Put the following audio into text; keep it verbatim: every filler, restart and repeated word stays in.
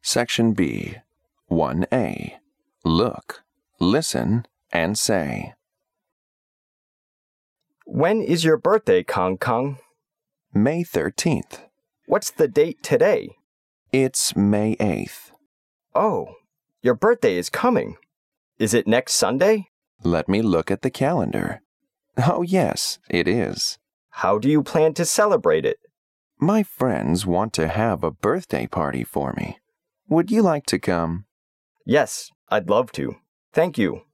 Section B, one A. Look, listen, and say. When is your birthday, Kong Kong? May thirteenth. What's the date today? It's May eighth. Oh, your birthday is coming. Is it next Sunday? Let me look at the calendar. Oh, yes, it is. How do you plan to celebrate it? My friends want to have a birthday party for me. Would you like to come? Yes, I'd love to. Thank you.